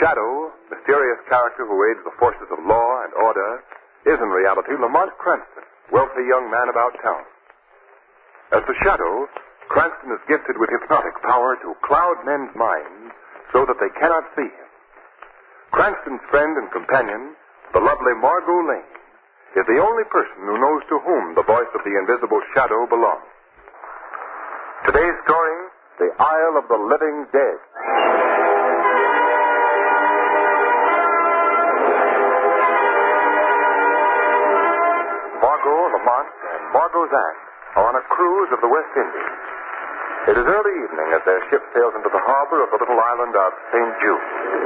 Shadow, mysterious character who aids the forces of law and order, is in reality Lamont Cranston, wealthy young man about town. As the Shadow, Cranston is gifted with hypnotic power to cloud men's minds so that they cannot see him. Cranston's friend and companion, the lovely Margot Lane, is the only person who knows to whom the voice of the invisible Shadow belongs. Today's story, The Isle of the Living Dead. Margot, Lamont, and Margot's aunt are on a cruise of the West Indies. It is early evening as their ship sails into the harbor of the little island of St. Jude.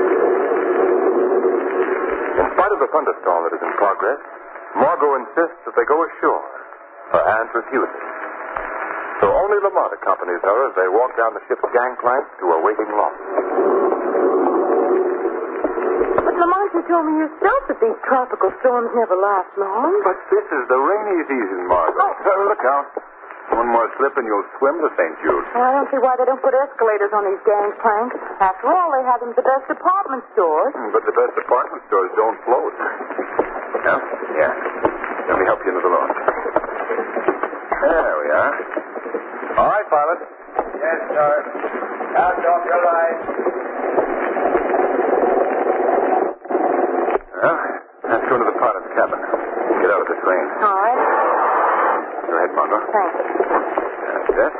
In spite of the thunderstorm that is in progress, Margot insists that they go ashore. Her aunt refuses. So only Lamont accompanies her as they walk down the ship's gangplank to a waiting lock. But Lamont, you told me yourself that these tropical storms never last long. But this is the rainy season, Margot. Look out. One more slip and you'll swim to St. Jude. Well, I don't see why they don't put escalators on these gangplanks. After all, they have them at the best department stores. But the best department stores don't float. Yeah? Yeah. Let me help you into the launch. There we are. All right, pilot. Yes, sir. Cast off your line. Well, let's go into the pilot's cabin. Get out of the train. All right. Go ahead, Margot. Thanks. That's it.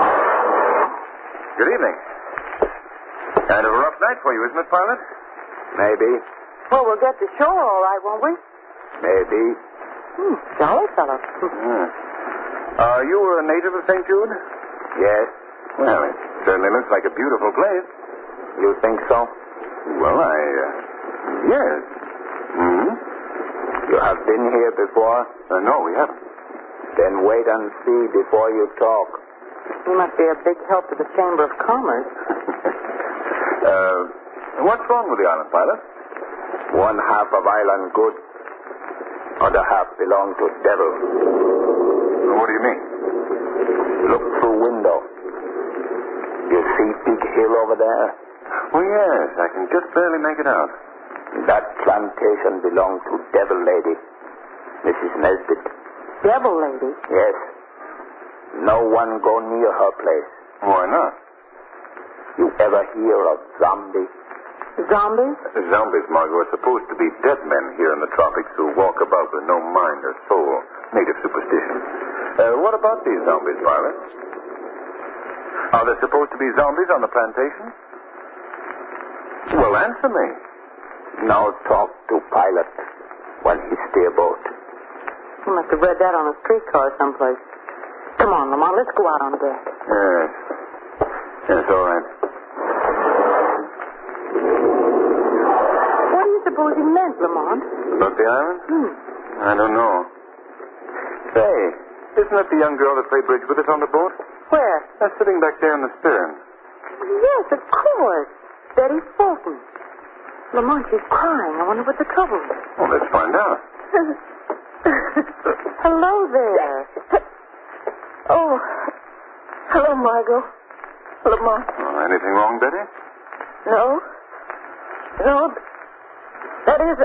Good evening. Kind of a rough night for you, isn't it, pilot? Maybe. Well, we'll get to shore all right, won't we? Maybe. Jolly fellow. Are you a native of St. Jude? Yes. Well, it certainly looks like a beautiful place. You think so? Well, yes. You have been here before? No, we haven't. Then wait and see before you talk. He must be a big help to the Chamber of Commerce. What's wrong with the island, pilot? One half of island good. Other half belong to devil. What do you mean? Look through window. You see big hill over there? Oh, yes. I can just barely make it out. That plantation belonged to devil lady, Mrs. Nesbit. Devil lady? Yes. No one go near her place. Why not? You ever hear of zombie? Zombies? Zombies, Margot, are supposed to be dead men here in the tropics who walk about with no mind or soul. Native superstition. What about these zombies, pilot? Are there supposed to be zombies on the plantation? Well, answer me. Now talk to pilot when he steer boat. He must have read that on a streetcar someplace. Come on, Lamont, let's go out on deck. Yes. Yes, all right. What do you suppose he meant, Lamont? About the island? I don't know. Say, isn't that the young girl that played bridge with us on the boat? Where? That's sitting back there in the stern. Yes, of course. Betty Fulton. Lamont, she's crying. I wonder what the trouble is. Well, let's find out. Hello there. Oh, hello, Margot. Lamont. Anything wrong, Betty? No. That is,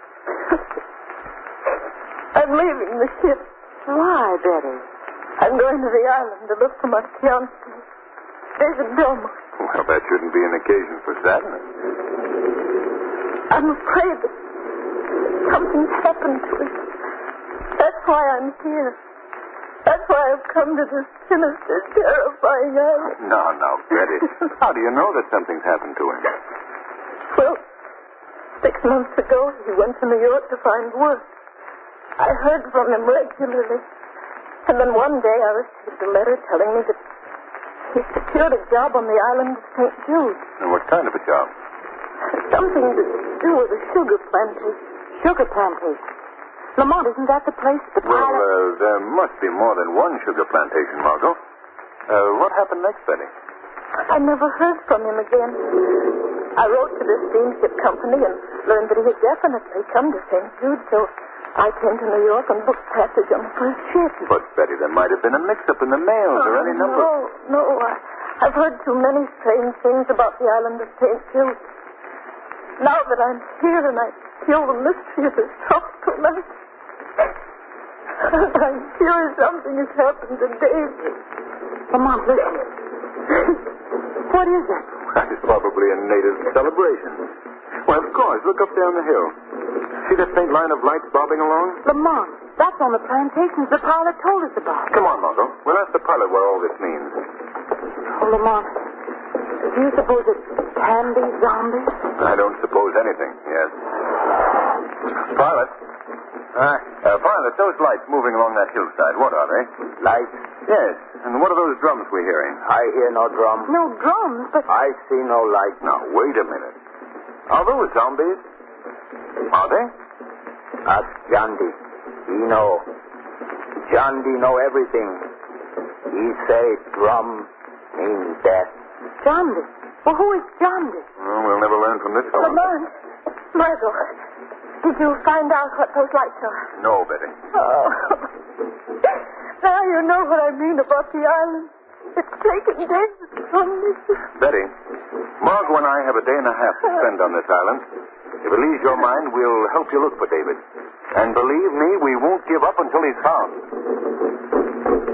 I'm leaving the ship. Why, Betty? I'm going to the island to look for my fiancé, David Belmont. Well, that shouldn't be an occasion for sadness. I'm afraid that something's happened to him. That's why I'm here. That's why I've come to this sinister, terrifying island. Now, Betty. How do you know that something's happened to him? Well, 6 months ago, he went to New York to find work. I heard from him regularly. And then one day I received a letter telling me that he secured a job on the island of St. Jude. And what kind of a job? Something to do with a sugar plantation. Sugar plantation. Lamont, isn't that the place the pilot... Well, there must be more than one sugar plantation, Margot. What happened next, Betty? I never heard from him again. I wrote to the steamship company and learned that he had definitely come to St. Jude, so I came to New York and booked passage on the first ship. But, Betty, there might have been a mix-up in the mails or any number... No. I've heard too many strange things about the island of St. Jude. Now that I'm here and I feel the mystery of this tropical night, I'm sure something has happened to David. Lamont, listen. What is it? It's probably a native celebration. Why, of course. Look up there on the hill. See that faint line of lights bobbing along? Lamont, that's on the plantations the pilot told us about. Come on, Margot. We'll ask the pilot what all this means. Oh, Lamont, do you suppose it can be zombies? I don't suppose anything, yes. Pilot. Pilot, those lights moving along that hillside, what are they? Lights? Yes. And what are those drums we're hearing? I hear no drum. No drums, but... I see no light. Now, wait a minute. Are those zombies? Are they? Ask Jandy. He know. Jandy know everything. He say drum means death. Jandy? Well, who is Jandy? Oh, we'll never learn from this fellow. Lamont, Margot, did you find out what those lights are? No, Betty. Oh. Now you know what I mean about the island. It's taken days from me. Betty, Margot and I have a day and a half to spend on this island. If it leaves your mind, we'll help you look for David. And believe me, we won't give up until he's found.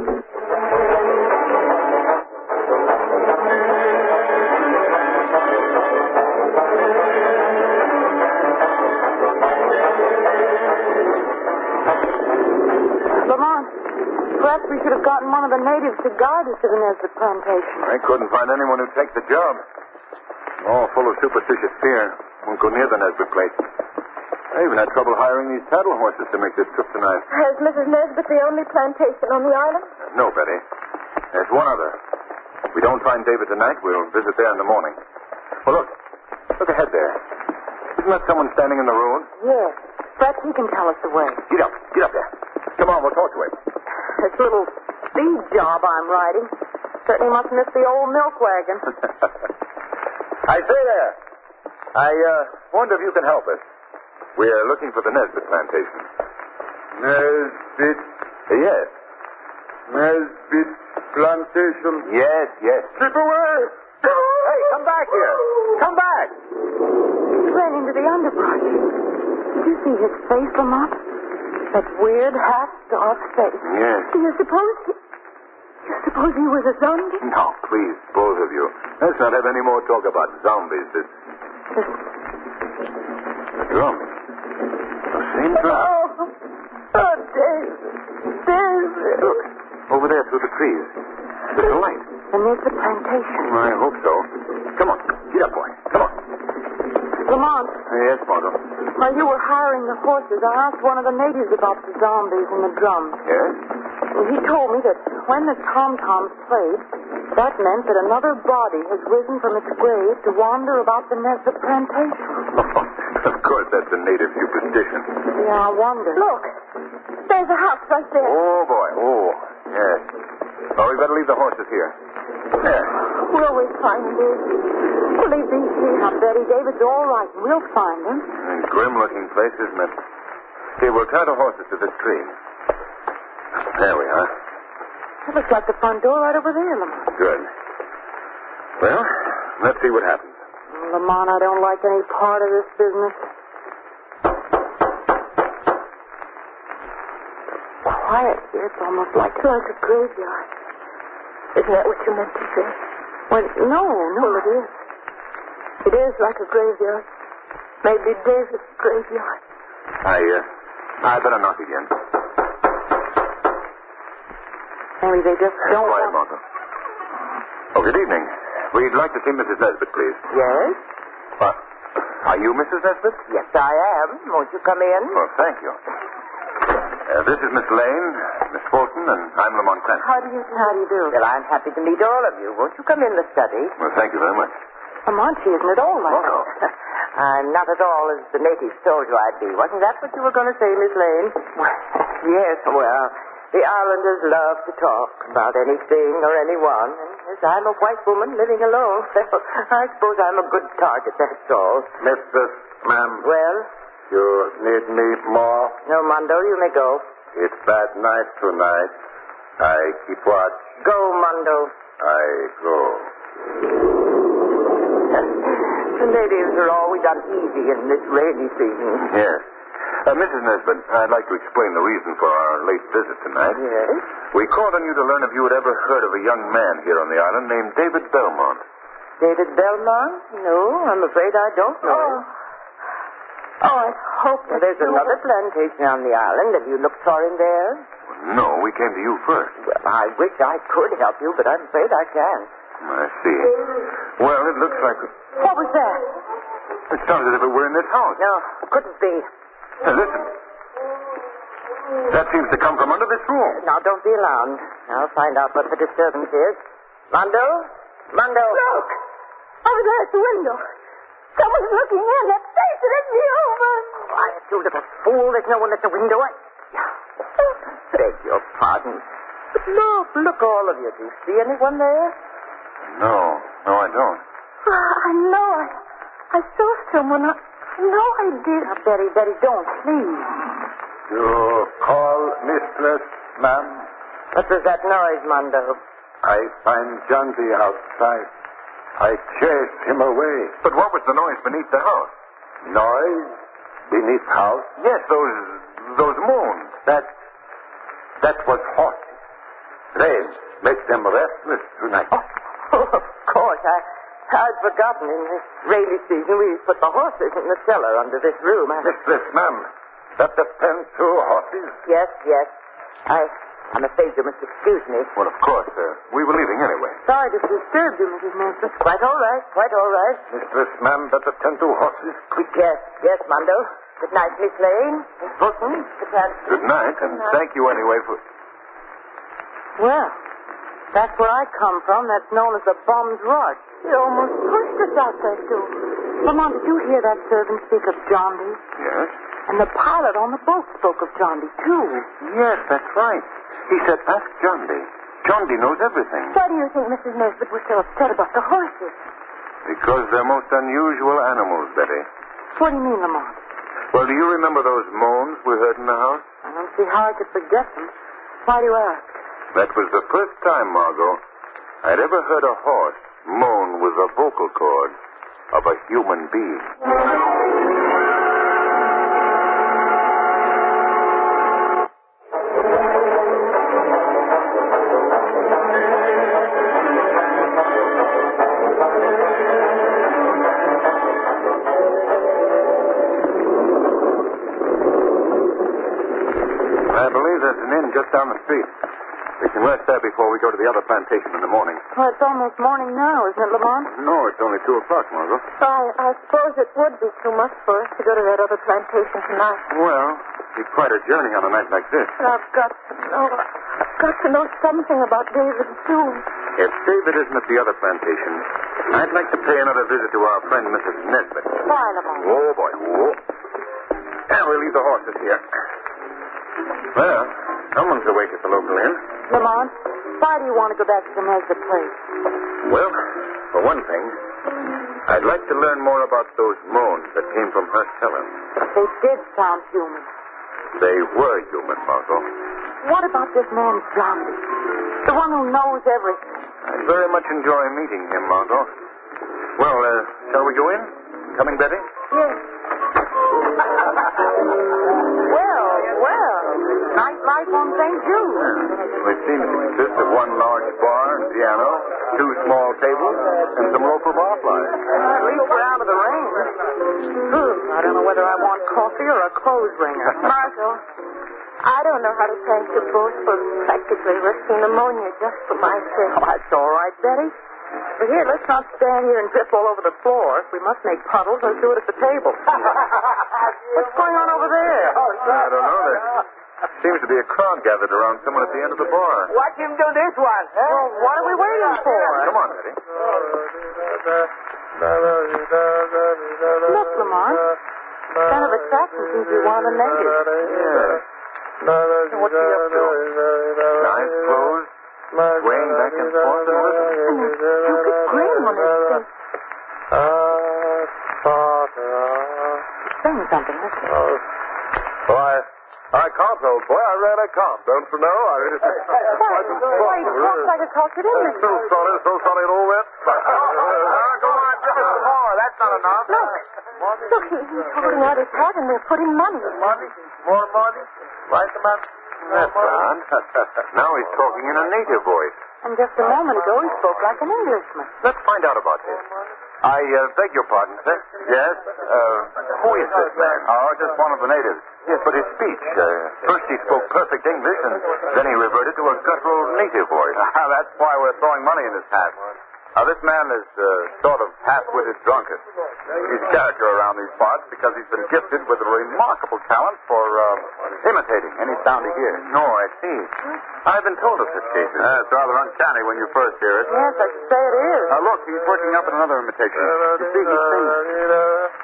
Lamont, perhaps we should have gotten one of the natives to guide us to the Nesbitt plantation. I couldn't find anyone who'd take the job. All full of superstitious fear. Won't go near the Nesbitt place. I even had trouble hiring these saddle horses to make this trip tonight. Is Mrs. Nesbitt the only plantation on the island? No, Betty. There's one other. If we don't find David tonight, we'll visit there in the morning. Well, look. Look ahead there. Isn't that someone standing in the road? Yes. Perhaps he can tell us the way. Get up. Get up there. Come on, we'll talk to him. This little speed job I'm riding certainly must miss the old milk wagon. I say there. I wonder if you can help us. We're looking for the Nesbitt plantation. Nesbitt. Yes. Nesbitt plantation. Yes. Keep away. Hey, come back here. Come back. He ran into the underbrush. Did you see his face, Lamont? That weird, half-starved face. Yes. Do you suppose he was a zombie? No, please, both of you. Let's not have any more talk about zombies. It's... The drum. The same drum. Oh, David. Look, over there through the trees. There's a light. And there's the plantation. I hope so. Come on. Get up, boy. Come on. Lamont, Yes, Margot. while you were hiring the horses, I asked one of the natives about the zombies and the drums. Yes? And he told me that when the tom-toms played, that meant that another body has risen from its grave to wander about the Nesbitt plantation. Of course, that's a native superstition. Yeah, I wonder. Look, there's a house right there. Oh, boy. Oh, yes. Oh, we better leave the horses here. There. Will we find David? Believe me, now, Betty, David's all right. We'll find him. Grim-looking place, isn't it? See, we'll tie the horses to this tree. There we are. It looks like the front door right over there, Lamont. Good. Well, let's see what happens. Lamont, I don't like any part of this business. Quiet here. It's almost like a graveyard. Isn't that what you meant to say? Well, no, it is. It is like a graveyard. Maybe David's graveyard. I better knock again. Only they just don't Quiet, want... Martha. Oh, good evening. We'd like to see Mrs. Nesbitt, please. Yes? Are you Mrs. Nesbitt? Yes, I am. Won't you come in? Well, thank you. This is Miss Lane, Miss Fulton, and I'm Lamont Cranston. How do you do? Well, I'm happy to meet all of you. Won't you come in the study? Well, thank you very much. Lamont, she isn't at all like Oh, no. I'm not at all as the natives told you I'd be. Wasn't that what you were going to say, Miss Lane? Yes, well, the islanders love to talk about anything or anyone. And as I'm a white woman living alone, well, I suppose I'm a good target, that's all. Mistress, ma'am, Well, you need me more? no, Mondo, you may go. It's bad night tonight. I keep watch. Go, Mondo. I go. The natives are always uneasy in this rainy season. Yes. Mrs. Nesbitt, I'd like to explain the reason for our late visit tonight. Yes? We called on you to learn if you had ever heard of a young man here on the island named David Belmont. David Belmont? No, I'm afraid I don't know. Oh, I hope that There's another plantation on the island. Have you looked for him there? No, we came to you first. Well, I wish I could help you, but I'm afraid I can't. I see. Well, it looks like... What was that? It sounds as if it were in this house. No, couldn't be. Now, listen. That seems to come from under this room. Now, don't be alarmed. I'll find out what the disturbance is. Mondo? Mondo? Look! Over there at the window. Someone's looking in. That face it isn't over. Quiet, you little fool. There's no one at the window. Beg your pardon. But look, all of you. Do you see anyone there? No, I don't. I know. I saw someone. I know I did. Now, Betty, don't, please. You call mistress, ma'am? What was that noise, Mondo? I find John D. outside. I chase him away. But what was the noise beneath the house? Noise beneath house? Yes, those moans. That was horses. Rain makes them restless tonight. Oh, of course. I'd forgotten. In this rainy season, we put the horses in the cellar under this room. Mistress, ma'am, that the pen to horses? Yes. I'm afraid you must excuse me. Well, of course, we were leaving anyway. Sorry to disturb you, Mrs. Nesbitt. Quite all right. Mistress, ma'am, that the pen to horses? Quick. Yes, Mondo. Good night, Miss Lane. Miss Fulton. Good night, and thank you anyway for... Well, that's where I come from. That's known as the Bum's Rush. You almost pushed us out that door. Lamont, did you hear that servant speak of John D? Yes? And the pilot on the boat spoke of John D, too. Yes, that's right. He said, ask John D. John D knows everything. Why do you think Mrs. Nesbitt was so upset about the horses? Because they're most unusual animals, Betty. What do you mean, Lamont? Well, do you remember those moans we heard in the house? I don't see how I could forget them. Why do you ask? That was the first time, Margot, I'd ever heard a horse moan with the vocal cords of a human being. I believe there's an inn just down the street. We can rest there before we go to the other plantation in the morning. Well, it's almost morning now, isn't it, Lamont? No, it's only 2 o'clock, Margot. I suppose it would be too much for us to go to that other plantation tonight. Well, it's quite a journey on a night like this. But I've got to know something about David soon. If David isn't at the other plantation, I'd like to pay another visit to our friend, Mrs. Nesbitt. Why, Lamont? Oh, boy. Whoa. And we'll leave the horses here. Well, someone's awake at the local inn. Lamont, why do you want to go back to the Nesbitt place? Well, for one thing, I'd like to learn more about those moans that came from her cellar. They did sound human. They were human, Margot. What about this man, Zombie? The one who knows everything. I'd very much enjoy meeting him, Margot. Well, shall we go in? Coming, Betty? Yes. Well. Nightlife on St. Jude. It seems to consist of one large bar and piano, 2 small tables, and some local barflies. At least we're out of the rain. I don't know whether I want coffee or a clothes wringer. Margot, I don't know how to thank you both for practically risking pneumonia just for my sake. Oh, that's all right, Betty. But here, let's not stand here and drip all over the floor. If we must make puddles, let's do it at the table. What's going on over there? I don't know. There seems to be a crowd gathered around someone at the end of the bar. Watch him do this one. Well, what are we waiting for? Come on, Betty. Look, Lamont. Son of attraction seems to be one of the natives. Yeah. What's he up to? Eyes closed, swaying back and forth and listening. And a stupid grin on his face. Saying something, isn't he? I can't, old boy. I really can't. Don't you know? Why, he talks like a cultured Englishman. So sorry it all went. Go on, drip it some more. That's not enough. Look, he's holding out his hat and they're putting money. Money? More money? Right, man? That's right. Now he's talking in a native voice. And just a moment ago, he spoke like an Englishman. Let's find out about him. I beg your pardon, sir. Yes? Who is this man? Oh, just one of the natives. Yes, but his speech. First he spoke perfect English, and then he reverted to a guttural native voice. That's why we're throwing money in his hat. This man is sort of half-witted drunkard. He's character around these parts because he's been gifted with a remarkable talent for imitating any sound he hears. No, I see. I've been told of this case. It's rather uncanny when you first hear it. Yes, I should say it is. Look, he's working up in another imitation. You see, he sings.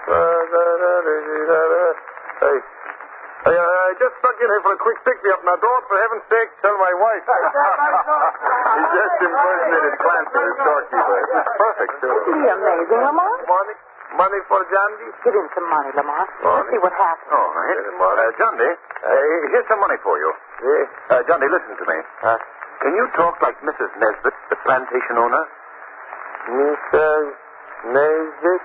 I just stuck in here for a quick pick-me-up. Now, don't, for heaven's sake, tell my wife. He just impersonated Clancy, the storekeeper. It's perfect, too. Isn't he amazing, Lamont? Money for Jandy? Give him some money, Lamont. Let's see what happens. All right. Jandy, here's some money for you. Yeah? Jandy, listen to me. Can you talk like Mrs. Nesbitt, the plantation owner? Mrs. Nesbitt?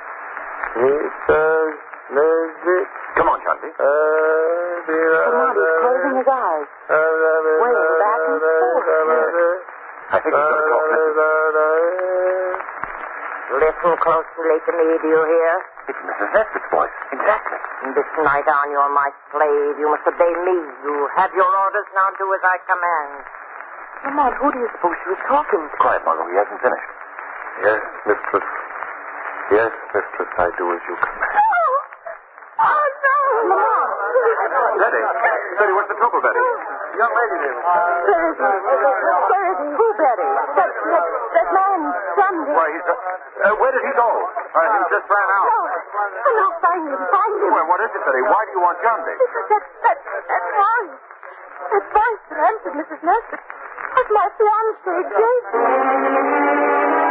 Mrs. Nesbitt? Come on, Jandy. Lamont, he's closing his eyes. Swaying back and forth. I think he's going to talk. Listen closely to me, do you hear? It's Mrs. Nesbitt's voice. Exactly. From this night on, you're my slave. You must obey me. You have your orders. Now do as I command. Lamont, who do you suppose she was talking to? Quiet, Margot. He hasn't finished. Yes, mistress. Yes, mistress, I do as you command. Oh, no. Lamont! Betty, what's the trouble, Betty? Young lady there. Where is he? Where is he? Who, Betty? That man, Sandy. Why, where did he go? He just ran out. No, find him. Well, what is it, Betty? Why do you want John Dick? That voice. That voice that answered Mrs. Nesbitt was my fiancé, Jason.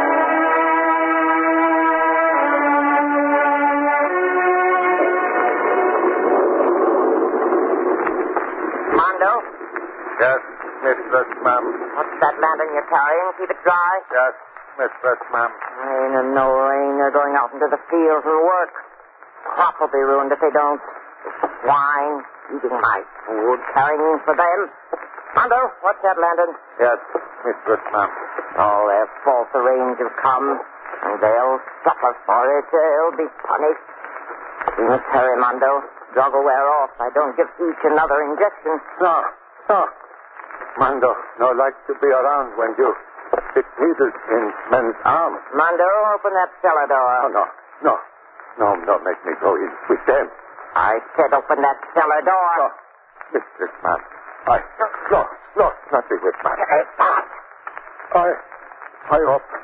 Mondo, Yes, mistress, ma'am. what's that lantern you're carrying? Keep it dry. Yes, mistress, ma'am. Rain or no rain, they're going out into the fields and work. Crop will be ruined if they don't. Swine, eating my food, carrying for them. Mondo, what's that lantern? Yes, mistress, ma'am. All their false arrangements have come, and they'll suffer for it. They'll be punished. We must hurry, Mondo. Drug will wear off. I don't give each another injection. No. Mando, no like to be around when you stick needles in men's arms. Mondo, open that cellar door. No, make me go in with them. I said open that cellar door. No, mistress, ma'am. No, nothing with ma'am. I open.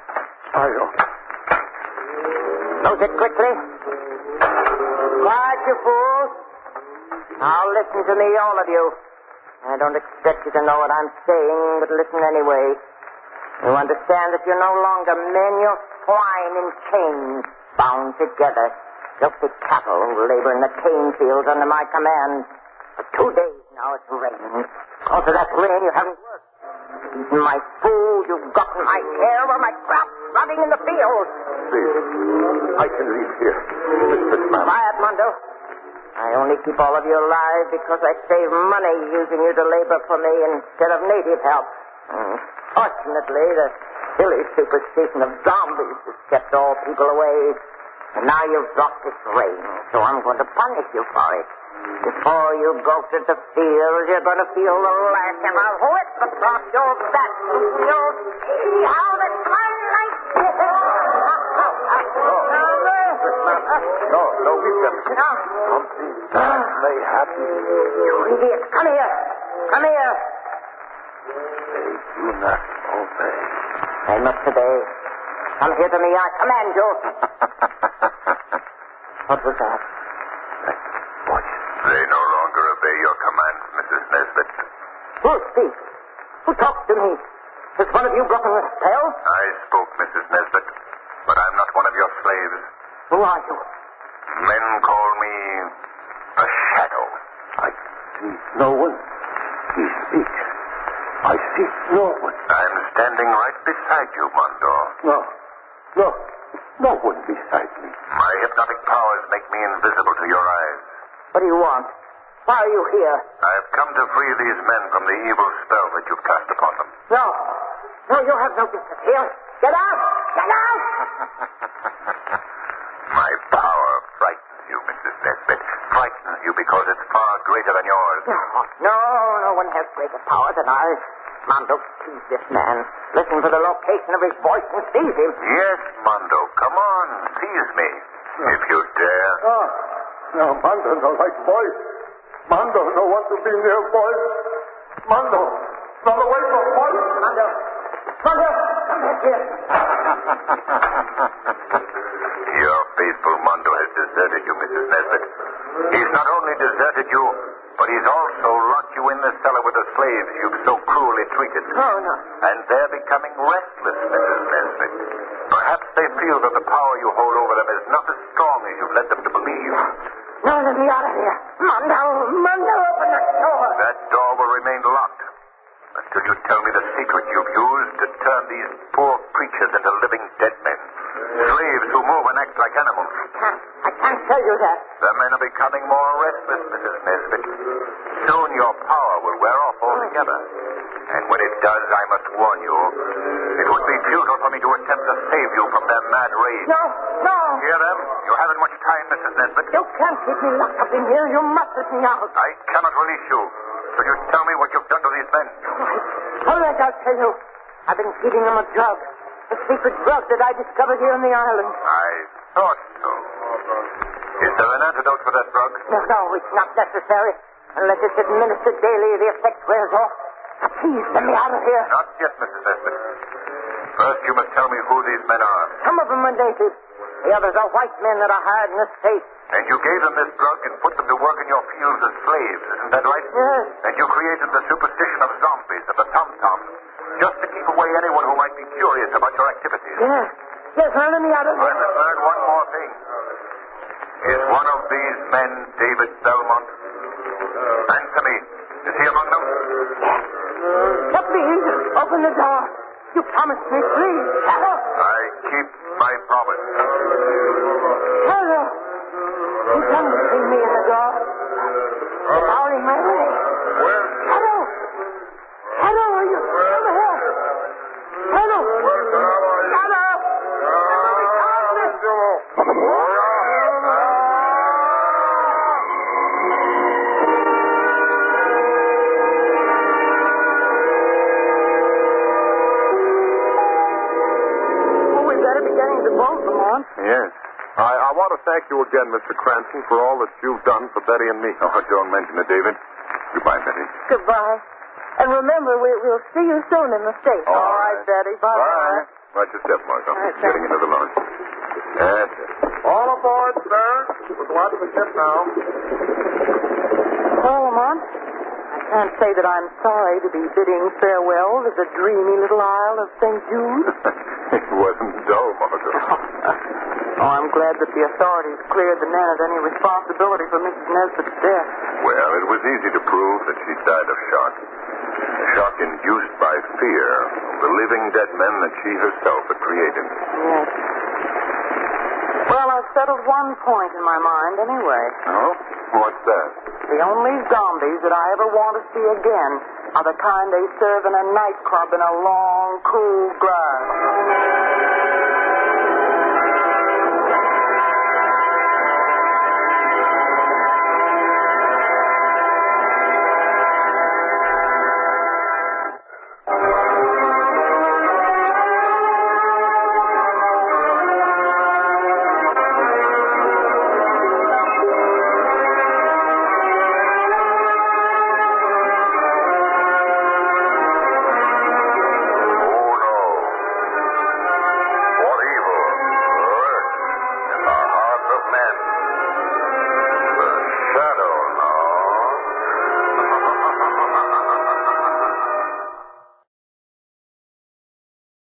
Close it quickly. Quiet, you fools. Now listen to me, all of you. I don't expect you to know what I'm saying, but listen anyway. You understand that you're no longer men, you're swine in chains, bound together. Filthy cattle who labor in the cane fields under my command. For 2 days now it's rained. Because of that rain, you haven't worked. Eaten my food, you've gotten my hair while my crops rotting in the fields. Please, I can leave here, mistress, ma'am. Quiet, Mondo. I only keep all of you alive because I save money using you to labor for me instead of native help. Fortunately, the silly superstition of zombies has kept all people away. And now you've dropped this rain, so I'm going to punish you for it. Before you go to the fields, you're going to feel the lash of a whip across your back. You'll see how the sunlight... No, leave them. No. Something bad may happen. You idiots, come here. Come here. They do not obey. They must obey. Come here to me, I command you. What was that? Watch. They no longer obey your commands, Mrs. Nesbitt. Who speaks? Who talks to me? Has one of you broken the spell? I spoke, Mrs. Nesbitt, but I'm not one of your slaves. Who are you? Men call me a shadow. I see no one. He speaks. I see no one. I'm standing right beside you, Mondo. No. No one beside me. My hypnotic powers make me invisible to your eyes. What do you want? Why are you here? I have come to free these men from the evil spell that you've cast upon them. No. No, you have no business here. Get out! Get out! My power frightens you, Mrs. Nesbit. Frightens you because it's far greater than yours. No one has greater power than I. Mondo, seize this man. Listen for the location of his voice and seize him. Yes, Mondo. Come on. Seize me. If you dare. No, Mondo, no like voice. Mondo, no want to be near voice. Mondo, run away from voice. Mondo, come back here. Your faithful Mondo has deserted you, Mrs. Nesbit. He's not only deserted you, but he's also locked you in the cellar with the slaves you've so cruelly treated. Oh, no. And they're becoming restless, Mrs. Nesbit. Perhaps they feel that the power you hold over them is not as strong as you've led them to believe. No, let me out of here. Mondo, open that door. That door will remain locked until you tell me the secret you've used to turn these poor creatures into living dead men. Slaves who move and act like animals. I can't tell you that. The men are becoming more restless, Mrs. Nesbit. Soon your power will wear off altogether. And when it does, I must warn you, it would be futile for me to attempt to save you from their mad rage. No. Hear them? You haven't much time, Mrs. Nesbit. You can't keep me locked up in here. You must let me out. I cannot release you. Could you tell me what you've done to these men? All right, I'll tell you. I've been feeding them a drug. A secret drug that I discovered here on the island. I thought so. Is there an antidote for that drug? No, it's not necessary. Unless it's administered daily, the effect wears off. Now, please, let me out of here. Not yet, Mrs. Nesbit. First, you must tell me who these men are. Some of them are natives. The others are white men that are hired in the States. And you gave them this drug and put them to work in your fields as slaves, isn't that right? Yes. And you created the superstition of zombies and the tom-toms, just to keep away anyone who might be curious about your activities. Yes, let me out of I here. must learn one more thing. Is one of these men David Belmont? Answer me. Is he among them? Please, open the door. You promised me, please. Shadow. I keep my promise. Shadow. You come to see me in the door. It's already my way. Where? Shadow. Shadow, are you over here? Shadow. Shadow. Yes. I want to thank you again, Mr. Cranston, for all that you've done for Betty and me. Oh, don't mention it, David. Goodbye, Betty. Goodbye. And remember, we'll see you soon in the States. All All right, Betty. Bye. Watch your step, Marshal. right, Getting into the launch. That's it. All aboard, sir. We're going to the ship now. Well, Lamont, I can't say that I'm sorry to be bidding farewell to the dreamy little isle of St. Jude. It wasn't dull, Marshal. Oh, I'm glad that the authorities cleared the men of any responsibility for Mrs. Nesbitt's death. Well, it was easy to prove that she died of shock. A shock induced by fear of the living dead men that she herself had created. Yes. Well, I've settled one point in my mind anyway. Oh? What's that? The only zombies that I ever want to see again are the kind they serve in a nightclub in a long, cool glass.